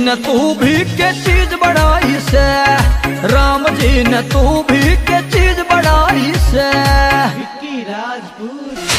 ने तू भी के चीज बढ़ाई से, राम जी ने तू भी के चीज बढ़ाई से। विक्की राजपूत।